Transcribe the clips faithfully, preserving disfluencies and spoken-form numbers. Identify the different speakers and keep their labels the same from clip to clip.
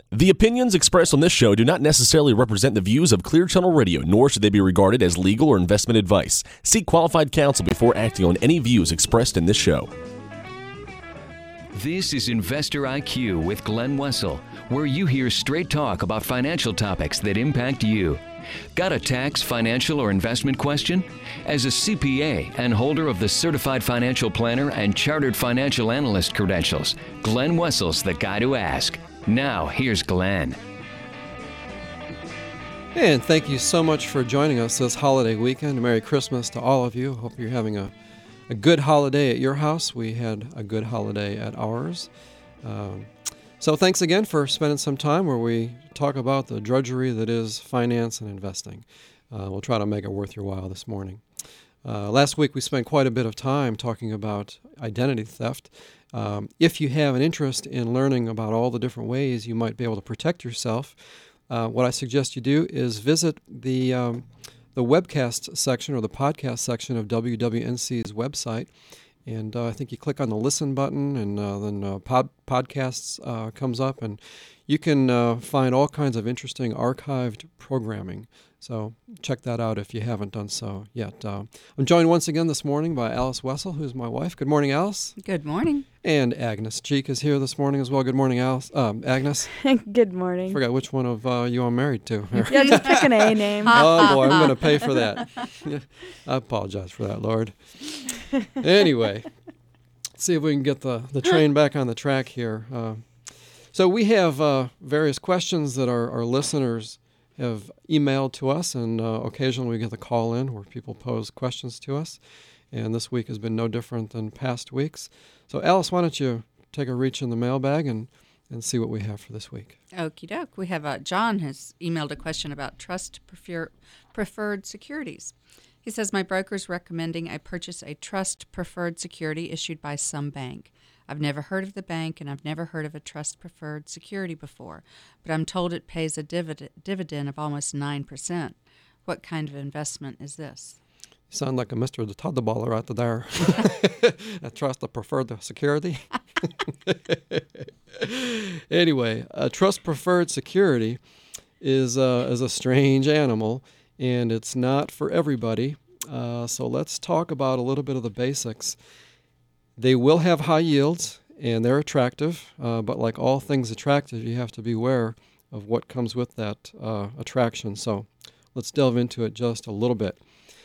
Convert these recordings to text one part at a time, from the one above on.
Speaker 1: The opinions expressed on this show do not necessarily represent the views of Clear Channel Radio, nor should they be regarded as legal or investment advice. Seek qualified counsel before acting on any views expressed in this show.
Speaker 2: This is Investor I Q with Glenn Wessel, where you hear straight talk about financial topics that impact you. Got a tax, financial, or investment question? As a C P A and holder of the Certified Financial Planner and Chartered Financial Analyst credentials, Glenn Wessel's the guy to ask. Now, here's Glenn.
Speaker 3: And thank you so much for joining us this holiday weekend. Merry Christmas to all of you. Hope you're having a, a good holiday at your house. We had a good holiday at ours. Um, so thanks again for spending some time where we talk about the drudgery that is finance and investing. Uh, we'll try to make it worth your while this morning. Uh, last week we spent quite a bit of time talking about identity theft. Um, if you have an interest in learning about all the different ways you might be able to protect yourself, uh, what I suggest you do is visit the um, the webcast section or the podcast section of W W N C's website. And uh, I think you click on the listen button, and uh, then uh, pod, podcasts uh, comes up, and you can uh, find all kinds of interesting archived programming. So check that out if you haven't done so yet. Uh, I'm joined once again this morning by Alice Wessel, who's my wife. Good morning, Alice.
Speaker 4: Good morning.
Speaker 3: And Agnes Cheek is here this morning as well. Good morning, Alice. Um, Agnes.
Speaker 5: Good morning.
Speaker 3: Forgot which one of uh, you I'm married to.
Speaker 5: Yeah, just pick an A name.
Speaker 3: Oh, boy, I'm going to pay for that. I apologize for that, Lord. Anyway, let's see if we can get the, the train back on the track here. Uh, so we have uh, various questions that our, our listeners have emailed to us, and uh, occasionally we get the call in where people pose questions to us. And this week has been no different than past weeks. So, Alice, why don't you take a reach in the mailbag and, and see what we have for this week?
Speaker 4: Okie doke. We have uh, John has emailed a question about trust prefer- preferred securities. He says, my broker is recommending I purchase a trust preferred security issued by some bank. I've never heard of the bank, and I've never heard of a trust preferred security before, but I'm told it pays a divid- dividend of almost nine percent. What kind of investment is this?
Speaker 3: You sound like a Mister the Toddballer out there. I trust the preferred security. Anyway, a trust preferred security is, uh, is a strange animal, and it's not for everybody. Uh, so let's talk about a little bit of the basics. They will have high yields, and they're attractive, uh, but like all things attractive, you have to be aware of what comes with that uh, attraction. So let's delve into it just a little bit.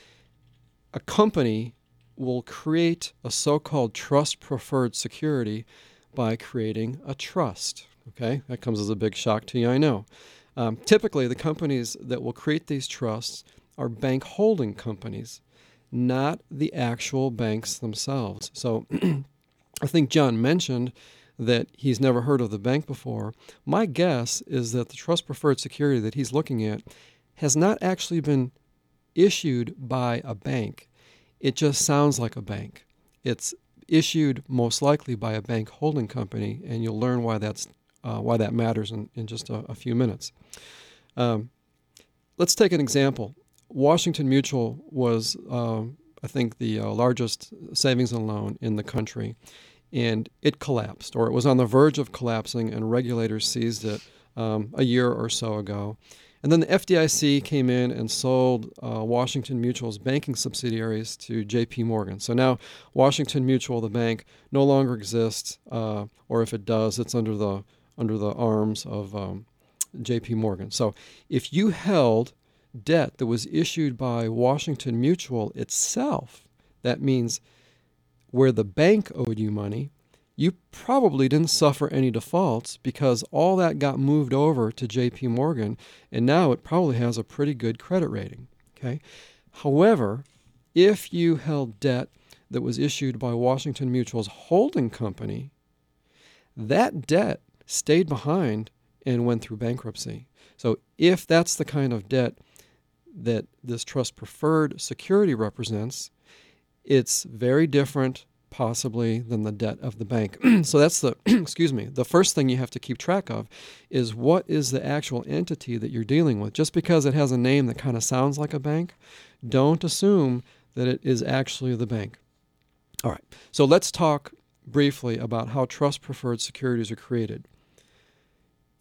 Speaker 3: A company will create a so-called trust-preferred security by creating a trust. Okay, that comes as a big shock to you, I know. Um, typically, the companies that will create these trusts are bank holding companies, not the actual banks themselves. So I think John mentioned that he's never heard of the bank before. My guess is that the trust preferred security that he's looking at has not actually been issued by a bank. It just sounds like a bank. It's issued most likely by a bank holding company, and you'll learn why that's uh, why that matters in, in just a, a few minutes. Um, let's take an example. Washington Mutual was, uh, I think, the uh, largest savings and loan in the country, and it collapsed, or it was on the verge of collapsing, and regulators seized it um, a year or so ago. And then the F D I C came in and sold uh, Washington Mutual's banking subsidiaries to J P Morgan. So now Washington Mutual, the bank, no longer exists, uh, or if it does, it's under the under the arms of um, J P Morgan. So if you held debt that was issued by Washington Mutual itself, that means where the bank owed you money, you probably didn't suffer any defaults because all that got moved over to J P Morgan, and now it probably has a pretty good credit rating. Okay. However, if you held debt that was issued by Washington Mutual's holding company, that debt stayed behind and went through bankruptcy. So if that's the kind of debt that this trust preferred security represents, it's very different possibly than the debt of the bank. So that's the, excuse me, the first thing you have to keep track of is what is the actual entity that you're dealing with. Just because it has a name that kind of sounds like a bank, don't assume that it is actually the bank. All right, so let's talk briefly about how trust preferred securities are created.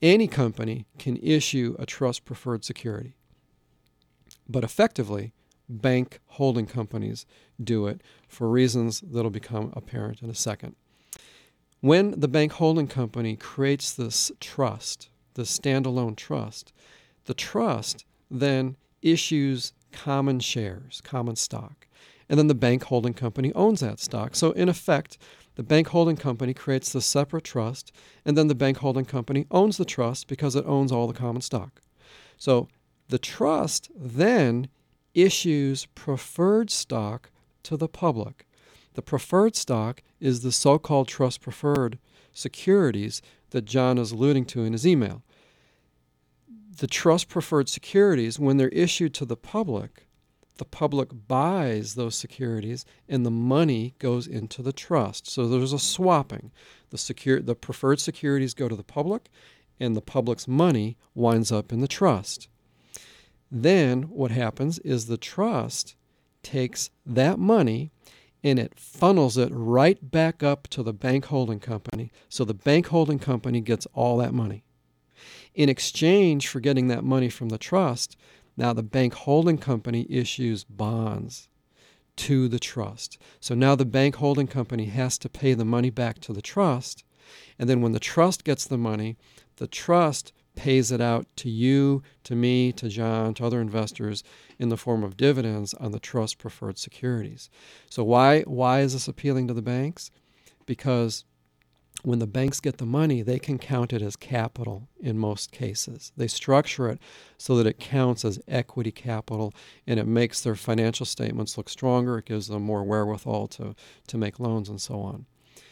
Speaker 3: any company can issue a trust preferred security. But effectively, bank holding companies do it for reasons that'll become apparent in a second. When the bank holding company creates this trust, this standalone trust, the trust then issues common shares, common stock, and then the bank holding company owns that stock. So in effect, the bank holding company creates the separate trust, and then the bank holding company owns the trust because it owns all the common stock. So the trust then issues preferred stock to the public. The preferred stock is the so-called trust preferred securities that John is alluding to in his email. The trust preferred securities, when they're issued to the public, the public buys those securities and the money goes into the trust. So there's a swapping. The secure, the preferred securities go to the public and the public's money winds up in the trust. Then what happens is the trust takes that money and it funnels it right back up to the bank holding company. So the bank holding company gets all that money. In exchange for getting that money from the trust, now the bank holding company issues bonds to the trust. So now the bank holding company has to pay the money back to the trust. And then when the trust gets the money, the trust pays it out to you, to me, to John, to other investors in the form of dividends on the trust preferred securities. So why why is this appealing to the banks? Because when the banks get the money, they can count it as capital in most cases. They structure it so that it counts as equity capital, and it makes their financial statements look stronger. It gives them more wherewithal to, to make loans and so on.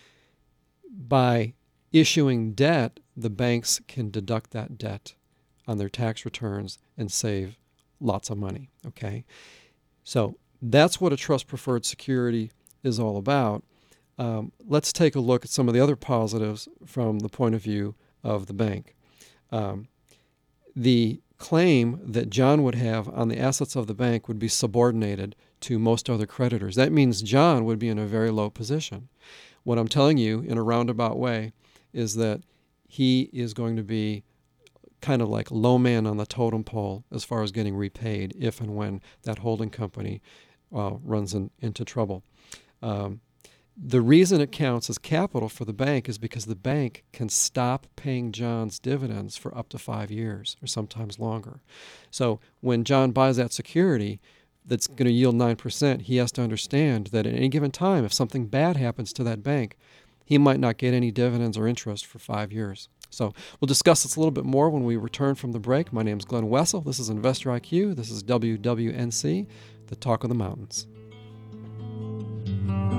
Speaker 3: By issuing debt, the banks can deduct that debt on their tax returns and save lots of money, okay? So that's what a trust preferred security is all about. Um, let's take a look at some of the other positives from the point of view of the bank. Um, the claim that John would have on the assets of the bank would be subordinated to most other creditors. That means John would be in a very low position. What I'm telling you in a roundabout way is that he is going to be kind of like low man on the totem pole as far as getting repaid if and when that holding company uh, runs in, into trouble. Um, The reason it counts as capital for the bank is because the bank can stop paying John's dividends for up to five years or sometimes longer. So when John buys that security that's going to yield nine percent, he has to understand that at any given time, if something bad happens to that bank, he might not get any dividends or interest for five years. So we'll discuss this a little bit more when we return from the break. My name is Glenn Wessel. This is Investor I Q. This is W W N C, the Talk of the Mountains.